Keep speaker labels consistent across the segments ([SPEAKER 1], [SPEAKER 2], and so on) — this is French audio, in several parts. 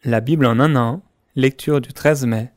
[SPEAKER 1] La Bible en un an, lecture du 13 mai.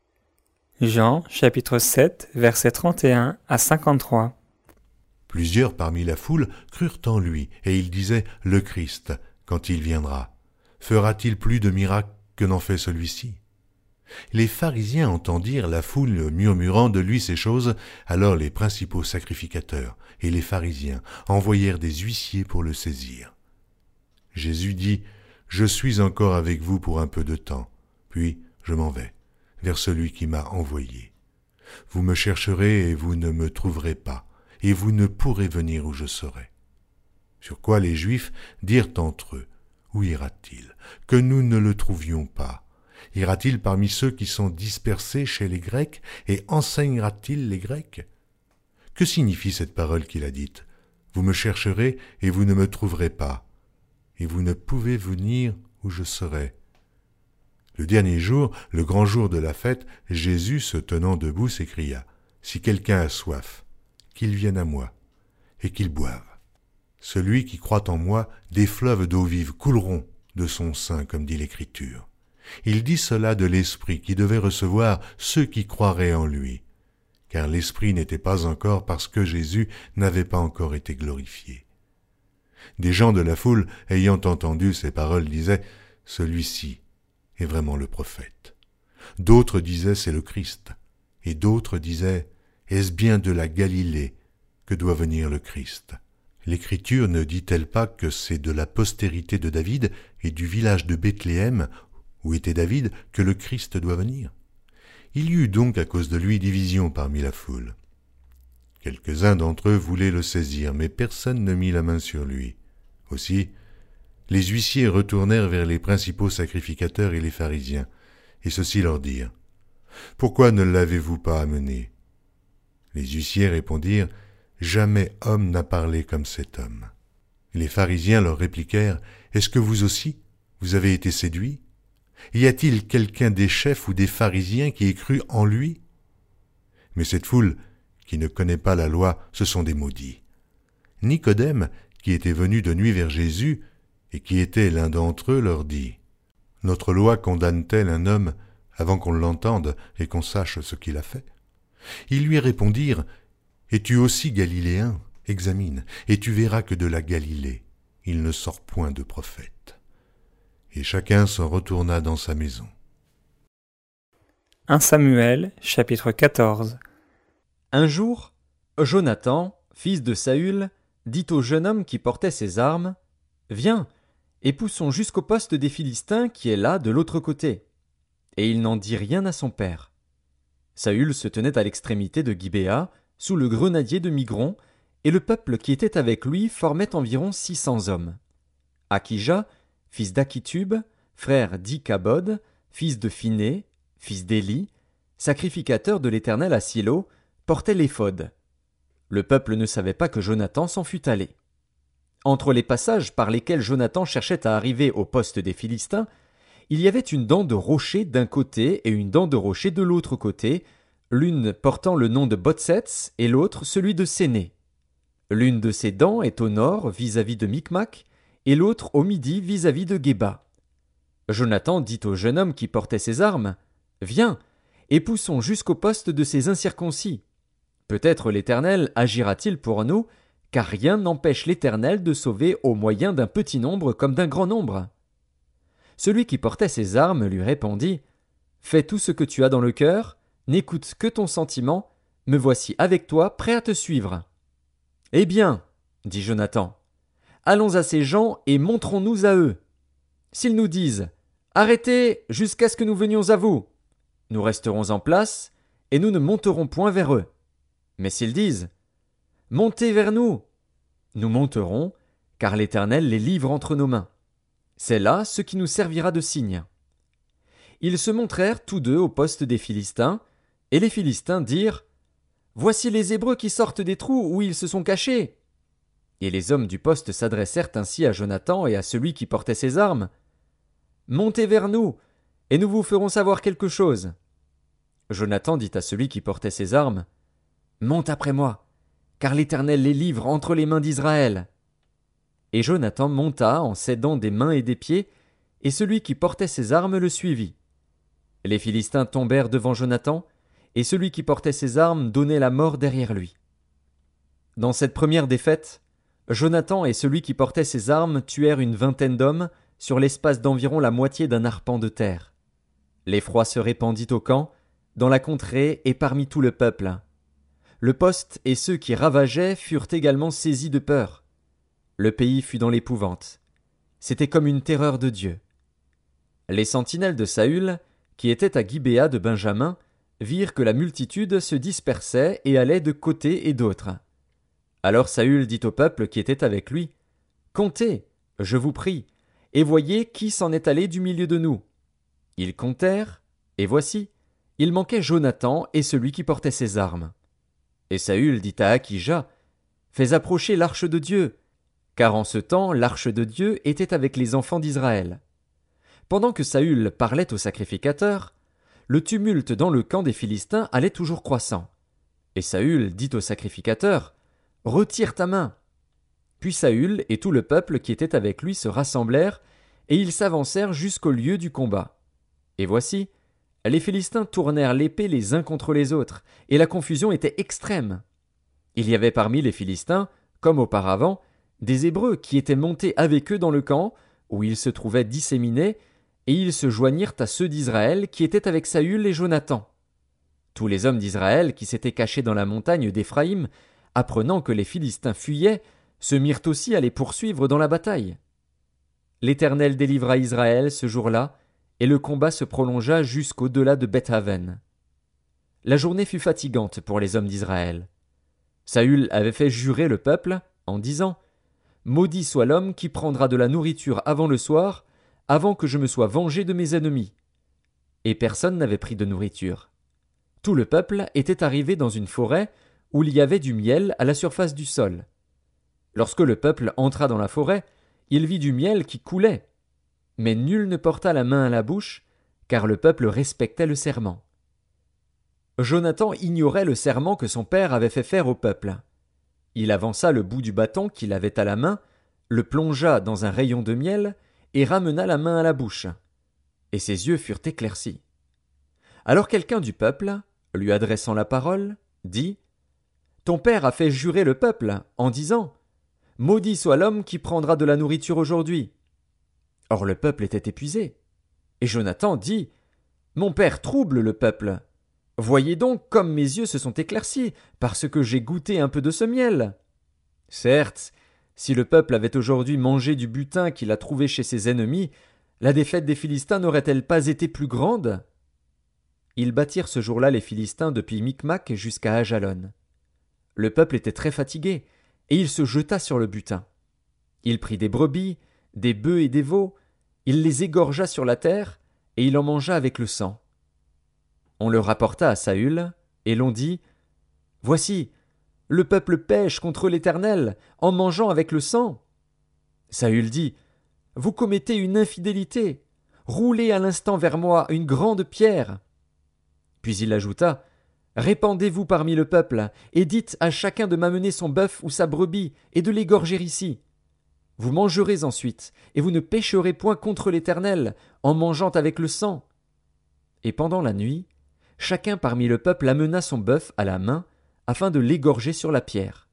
[SPEAKER 1] Jean, chapitre 7, versets 31 à 53.
[SPEAKER 2] Plusieurs parmi la foule crurent en lui, et ils disaient « Le Christ, quand il viendra, fera-t-il plus de miracles que n'en fait celui-ci » Les pharisiens entendirent la foule murmurant de lui ces choses, alors les principaux sacrificateurs et les pharisiens envoyèrent des huissiers pour le saisir. Jésus dit « Je suis encore avec vous pour un peu de temps, puis je m'en vais vers celui qui m'a envoyé. Vous me chercherez et vous ne me trouverez pas, et vous ne pourrez venir où je serai. » Sur quoi les Juifs dirent entre eux « Où ira-t-il, que nous ne le trouvions pas ? Ira-t-il parmi ceux qui sont dispersés chez les Grecs et enseignera-t-il les Grecs » Que signifie cette parole qu'il a dite ? « Vous me chercherez et vous ne me trouverez pas, et vous ne pouvez venir où je serai. » Le dernier jour, le grand jour de la fête, Jésus, se tenant debout, s'écria « Si quelqu'un a soif, qu'il vienne à moi, et qu'il boive. Celui qui croit en moi, des fleuves d'eau vive couleront de son sein, comme dit l'Écriture. » Il dit cela de l'Esprit qui devait recevoir ceux qui croiraient en lui, car l'Esprit n'était pas encore parce que Jésus n'avait pas encore été glorifié. Des gens de la foule, ayant entendu ces paroles, disaient « Celui-ci est vraiment le prophète. » D'autres disaient « C'est le Christ. » Et d'autres disaient « Est-ce bien de la Galilée que doit venir le Christ ?» L'Écriture ne dit-elle pas que c'est de la postérité de David et du village de Bethléem, où était David, que le Christ doit venir ? Il y eut donc à cause de lui division parmi la foule. Quelques-uns d'entre eux voulaient le saisir, mais personne ne mit la main sur lui. Aussi, les huissiers retournèrent vers les principaux sacrificateurs et les pharisiens, et ceux-ci leur dirent « Pourquoi ne l'avez-vous pas amené ?» Les huissiers répondirent « Jamais homme n'a parlé comme cet homme. » Les pharisiens leur répliquèrent « Est-ce que vous aussi, vous avez été séduits ? Y a-t-il quelqu'un des chefs ou des pharisiens qui ait cru en lui ? Mais cette foule, qui ne connaît pas la loi, ce sont des maudits. » Nicodème, qui était venu de nuit vers Jésus, et qui était l'un d'entre eux, leur dit « Notre loi condamne-t-elle un homme avant qu'on l'entende et qu'on sache ce qu'il a fait ?» Ils lui répondirent « Es-tu aussi galiléen ? Examine, et tu verras que de la Galilée, il ne sort point de prophète. » Et chacun s'en retourna dans sa maison.
[SPEAKER 1] 1 Samuel, chapitre 14.
[SPEAKER 3] Un jour, Jonathan, fils de Saül, dit au jeune homme qui portait ses armes « Viens, et poussons jusqu'au poste des Philistins qui est là de l'autre côté. » Et il n'en dit rien à son père. Saül se tenait à l'extrémité de Gibéa, sous le grenadier de Migron, et le peuple qui était avec lui formait environ 600 hommes. Akija, fils d'Akitub, frère d'Ikabod, fils de Phiné, fils d'Éli, sacrificateur de l'Éternel à Silo, portait l'éphod. Le peuple ne savait pas que Jonathan s'en fût allé. Entre les passages par lesquels Jonathan cherchait à arriver au poste des Philistins, il y avait une dent de rocher d'un côté et une dent de rocher de l'autre côté, l'une portant le nom de Botsets et l'autre celui de Séné. L'une de ces dents est au nord vis-à-vis de Micmac, et l'autre au midi vis-à-vis de Géba. Jonathan dit au jeune homme qui portait ses armes « Viens, et poussons jusqu'au poste de ces incirconcis. Peut-être l'Éternel agira-t-il pour nous, car rien n'empêche l'Éternel de sauver au moyen d'un petit nombre comme d'un grand nombre. » Celui qui portait ses armes lui répondit « Fais tout ce que tu as dans le cœur, n'écoute que ton sentiment, me voici avec toi, prêt à te suivre. » « Eh bien, dit Jonathan, allons à ces gens et montrons-nous à eux. S'ils nous disent « Arrêtez jusqu'à ce que nous venions à vous », nous resterons en place et nous ne monterons point vers eux. Mais s'ils disent « Montez vers nous », nous monterons, car l'Éternel les livre entre nos mains. C'est là ce qui nous servira de signe. Ils se montrèrent tous deux au poste des Philistins, et les Philistins dirent « Voici les Hébreux qui sortent des trous où ils se sont cachés. » Et les hommes du poste s'adressèrent ainsi à Jonathan et à celui qui portait ses armes. « Montez vers nous, et nous vous ferons savoir quelque chose. » Jonathan dit à celui qui portait ses armes, « Monte après moi, car l'Éternel les livre entre les mains d'Israël. » Et Jonathan monta en s'aidant des mains et des pieds, et celui qui portait ses armes le suivit. Les Philistins tombèrent devant Jonathan, et celui qui portait ses armes donnait la mort derrière lui. Dans cette première défaite, Jonathan et celui qui portait ses armes tuèrent une vingtaine d'hommes sur l'espace d'environ la moitié d'un arpent de terre. L'effroi se répandit au camp, dans la contrée et parmi tout le peuple. Le poste et ceux qui ravageaient furent également saisis de peur. Le pays fut dans l'épouvante. C'était comme une terreur de Dieu. Les sentinelles de Saül, qui étaient à Gibéa de Benjamin, virent que la multitude se dispersait et allait de côté et d'autre. Alors Saül dit au peuple qui était avec lui, « Comptez, je vous prie, et voyez qui s'en est allé du milieu de nous. » Ils comptèrent, et voici, il manquait Jonathan et celui qui portait ses armes. Et Saül dit à Akija, « Fais approcher l'arche de Dieu, car en ce temps l'arche de Dieu était avec les enfants d'Israël. » Pendant que Saül parlait au sacrificateur, le tumulte dans le camp des Philistins allait toujours croissant. Et Saül dit au sacrificateur, « Retire ta main. » Puis Saül et tout le peuple qui était avec lui se rassemblèrent, et ils s'avancèrent jusqu'au lieu du combat. Et voici, les Philistins tournèrent l'épée les uns contre les autres, et la confusion était extrême. Il y avait parmi les Philistins, comme auparavant, des Hébreux qui étaient montés avec eux dans le camp, où ils se trouvaient disséminés, et ils se joignirent à ceux d'Israël qui étaient avec Saül et Jonathan. Tous les hommes d'Israël qui s'étaient cachés dans la montagne d'Éphraïm, apprenant que les Philistins fuyaient, se mirent aussi à les poursuivre dans la bataille. L'Éternel délivra Israël ce jour-là, et le combat se prolongea jusqu'au-delà de Beth-Aven. La journée fut fatigante pour les hommes d'Israël. Saül avait fait jurer le peuple, en disant « Maudit soit l'homme qui prendra de la nourriture avant le soir, avant que je me sois vengé de mes ennemis. » Et personne n'avait pris de nourriture. Tout le peuple était arrivé dans une forêt où il y avait du miel à la surface du sol. Lorsque le peuple entra dans la forêt, il vit du miel qui coulait. Mais nul ne porta la main à la bouche, car le peuple respectait le serment. Jonathan ignorait le serment que son père avait fait faire au peuple. Il avança le bout du bâton qu'il avait à la main, le plongea dans un rayon de miel, et ramena la main à la bouche. Et ses yeux furent éclaircis. Alors quelqu'un du peuple, lui adressant la parole, dit « Ton père a fait jurer le peuple, en disant « Maudit soit l'homme qui prendra de la nourriture aujourd'hui. » Or le peuple était épuisé. Et Jonathan dit « Mon père trouble le peuple. Voyez donc comme mes yeux se sont éclaircis, parce que j'ai goûté un peu de ce miel. Certes, si le peuple avait aujourd'hui mangé du butin qu'il a trouvé chez ses ennemis, la défaite des Philistins n'aurait-elle pas été plus grande ?» Ils battirent ce jour-là les Philistins depuis Micmac jusqu'à Ajalon. Le peuple était très fatigué, et il se jeta sur le butin. Il prit des brebis, des bœufs et des veaux, il les égorgea sur la terre, et il en mangea avec le sang. On le rapporta à Saül, et l'on dit « Voici, le peuple pêche contre l'Éternel, en mangeant avec le sang. » Saül dit « Vous commettez une infidélité, roulez à l'instant vers moi une grande pierre. » Puis il ajouta « Répandez-vous parmi le peuple, et dites à chacun de m'amener son bœuf ou sa brebis, et de l'égorger ici. Vous mangerez ensuite, et vous ne pécherez point contre l'Éternel, en mangeant avec le sang. » Et pendant la nuit, chacun parmi le peuple amena son bœuf à la main, afin de l'égorger sur la pierre.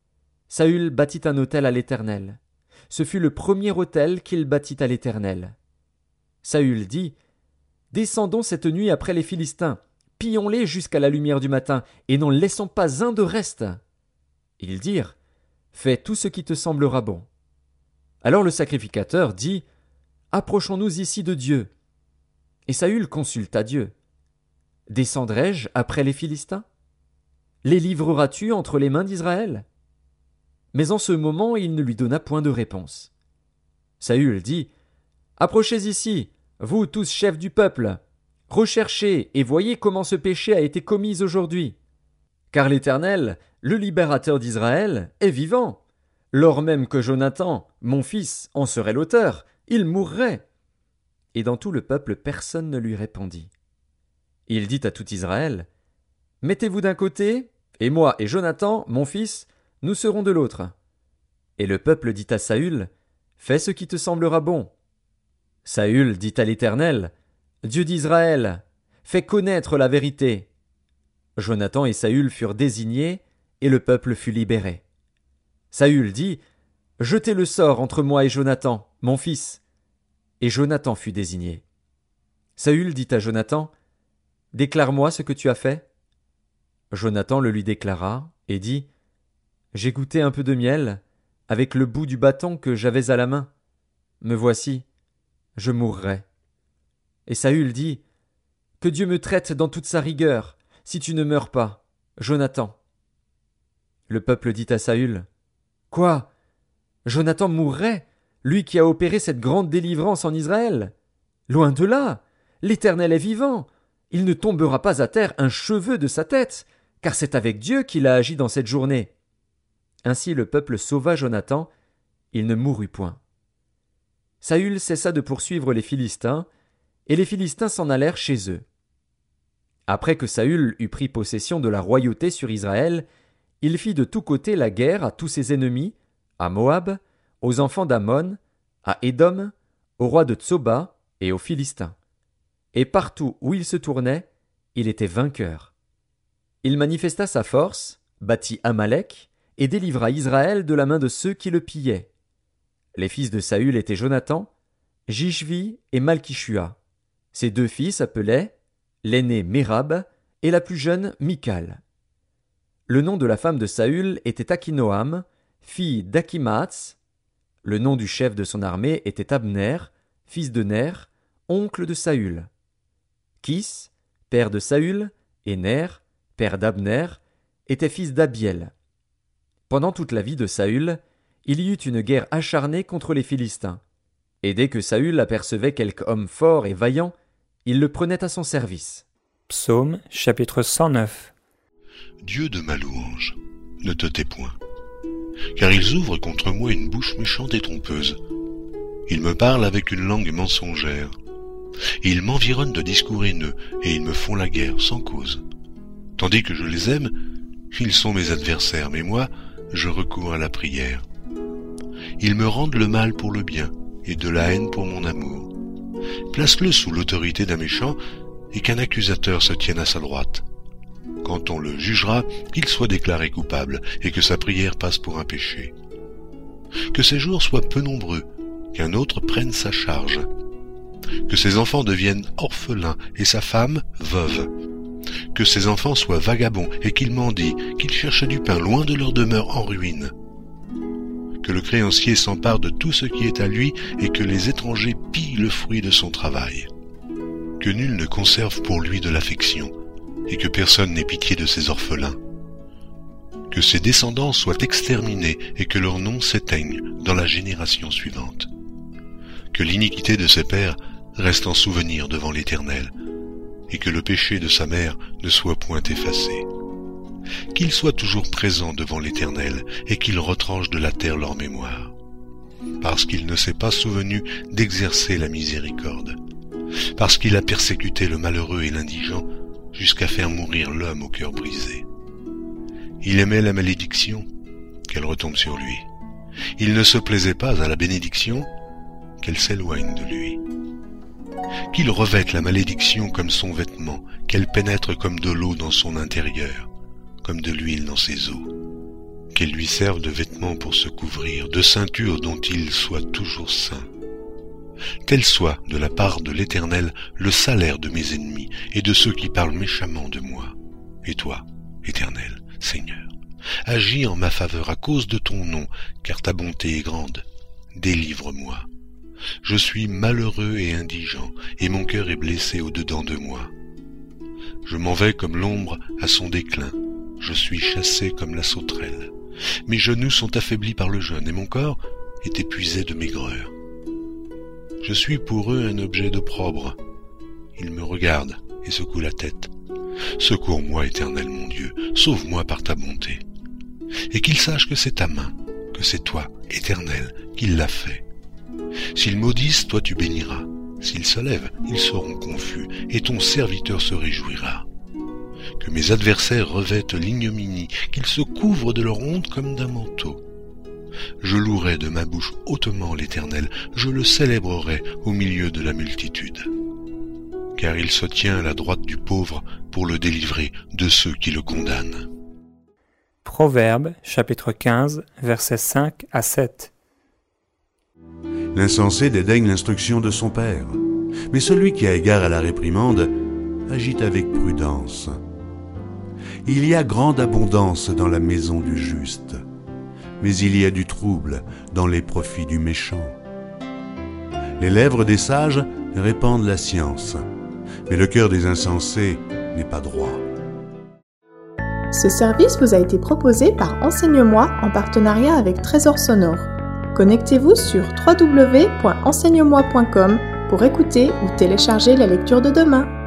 [SPEAKER 3] Saül bâtit un autel à l'Éternel. Ce fut le premier autel qu'il bâtit à l'Éternel. Saül dit « Descendons cette nuit après les Philistins, pillons-les jusqu'à la lumière du matin, et n'en laissons pas un de reste. » Ils dirent « Fais tout ce qui te semblera bon. » Alors le sacrificateur dit « Approchons-nous ici de Dieu. » Et Saül consulta Dieu. « Descendrai-je après les Philistins? Les livreras-tu entre les mains d'Israël ?» Mais en ce moment il ne lui donna point de réponse. Saül dit « Approchez ici, vous tous chefs du peuple. Recherchez et voyez comment ce péché a été commis aujourd'hui. Car l'Éternel, le libérateur d'Israël, est vivant. Lors même que Jonathan, mon fils, en serait l'auteur, il mourrait. » Et dans tout le peuple personne ne lui répondit. Il dit à tout Israël, « Mettez-vous d'un côté, et moi et Jonathan, mon fils, nous serons de l'autre. » Et le peuple dit à Saül, « Fais ce qui te semblera bon. » Saül dit à l'Éternel, « Dieu d'Israël, fais connaître la vérité. » Jonathan et Saül furent désignés, et le peuple fut libéré. Saül dit, « Jetez le sort entre moi et Jonathan, mon fils. » Et Jonathan fut désigné. Saül dit à Jonathan, « Déclare-moi ce que tu as fait. » Jonathan le lui déclara, et dit, « J'ai goûté un peu de miel, avec le bout du bâton que j'avais à la main. Me voici, je mourrai. » Et Saül dit, « Que Dieu me traite dans toute sa rigueur, si tu ne meurs pas, Jonathan. » Le peuple dit à Saül, « Quoi? Jonathan mourrait, lui qui a opéré cette grande délivrance en Israël? Loin de là, l'Éternel est vivant, il ne tombera pas à terre un cheveu de sa tête, car c'est avec Dieu qu'il a agi dans cette journée. » Ainsi le peuple sauva Jonathan, il ne mourut point. Saül cessa de poursuivre les Philistins, et les Philistins s'en allèrent chez eux. Après que Saül eut pris possession de la royauté sur Israël, il fit de tous côtés la guerre à tous ses ennemis, à Moab, aux enfants d'Ammon, à Édom, au roi de Tsoba et aux Philistins. Et partout où il se tournait, il était vainqueur. Il manifesta sa force, battit Amalek, et délivra Israël de la main de ceux qui le pillaient. Les fils de Saül étaient Jonathan, Jishvi et Malkishua. Ses deux filles s'appelaient l'aînée Mérab et la plus jeune Michal. Le nom de la femme de Saül était Akinoam, fille d'Akimaats. Le nom du chef de son armée était Abner, fils de Ner, oncle de Saül. Kis, père de Saül, et Ner, père d'Abner, était fils d'Abiel. Pendant toute la vie de Saül, il y eut une guerre acharnée contre les Philistins. Et dès que Saül apercevait quelque homme fort et vaillant, il le prenait à son service.
[SPEAKER 1] Psaume chapitre 109.
[SPEAKER 2] Dieu de ma louange, ne te tais point, car ils ouvrent contre moi une bouche méchante et trompeuse. Ils me parlent avec une langue mensongère. Ils m'environnent de discours haineux, et ils me font la guerre sans cause. Tandis que je les aime, ils sont mes adversaires, mais moi, je recours à la prière. Ils me rendent le mal pour le bien, et de la haine pour mon amour. Place-le sous l'autorité d'un méchant, et qu'un accusateur se tienne à sa droite. Quand on le jugera, qu'il soit déclaré coupable, et que sa prière passe pour un péché. Que ses jours soient peu nombreux, qu'un autre prenne sa charge. Que ses enfants deviennent orphelins, et sa femme veuve. Que ses enfants soient vagabonds, et qu'ils mendient, qu'ils cherchent du pain loin de leur demeure en ruine. Que le créancier s'empare de tout ce qui est à lui, et que les étrangers pillent le fruit de son travail. Que nul ne conserve pour lui de l'affection, et que personne n'ait pitié de ses orphelins. Que ses descendants soient exterminés, et que leur nom s'éteigne dans la génération suivante. Que l'iniquité de ses pères reste en souvenir devant l'Éternel, et que le péché de sa mère ne soit point effacé. Qu'ils soient toujours présents devant l'Éternel, et qu'ils retranchent de la terre leur mémoire, parce qu'il ne s'est pas souvenu d'exercer la miséricorde, parce qu'il a persécuté le malheureux et l'indigent, jusqu'à faire mourir l'homme au cœur brisé. Il aimait la malédiction, qu'elle retombe sur lui. Il ne se plaisait pas à la bénédiction, qu'elle s'éloigne de lui. Qu'il revête la malédiction comme son vêtement, qu'elle pénètre comme de l'eau dans son intérieur, comme de l'huile dans ses os. Qu'elle lui serve de vêtement pour se couvrir, de ceinture dont il soit toujours saint. Tel soit, de la part de l'Éternel, le salaire de mes ennemis et de ceux qui parlent méchamment de moi. Et toi, Éternel, Seigneur, agis en ma faveur à cause de ton nom, car ta bonté est grande. Délivre-moi. Je suis malheureux et indigent, et mon cœur est blessé au-dedans de moi. Je m'en vais comme l'ombre à son déclin, je suis chassé comme la sauterelle. Mes genoux sont affaiblis par le jeûne, et mon corps est épuisé de maigreur. Je suis pour eux un objet d'opprobre. Ils me regardent et secouent la tête. Secours-moi, Éternel mon Dieu, sauve-moi par ta bonté. Et qu'ils sachent que c'est ta main, que c'est toi, Éternel, qui l'as fait. S'ils maudissent, toi tu béniras. S'ils se lèvent, ils seront confus, et ton serviteur se réjouira. Que mes adversaires revêtent l'ignominie, qu'ils se couvrent de leur honte comme d'un manteau. Je louerai de ma bouche hautement l'Éternel, je le célébrerai au milieu de la multitude. Car il se tient à la droite du pauvre pour le délivrer de ceux qui le condamnent.
[SPEAKER 1] Proverbes, chapitre 15, versets 5 à 7.
[SPEAKER 4] L'insensé dédaigne l'instruction de son père, mais celui qui a égard à la réprimande agit avec prudence. Il y a grande abondance dans la maison du juste, mais il y a du trouble dans les profits du méchant. Les lèvres des sages répandent la science, mais le cœur des insensés n'est pas droit.
[SPEAKER 5] Ce service vous a été proposé par Enseigne-moi en partenariat avec Trésor Sonore. Connectez-vous sur www.enseigne-moi.com pour écouter ou télécharger la lecture de demain.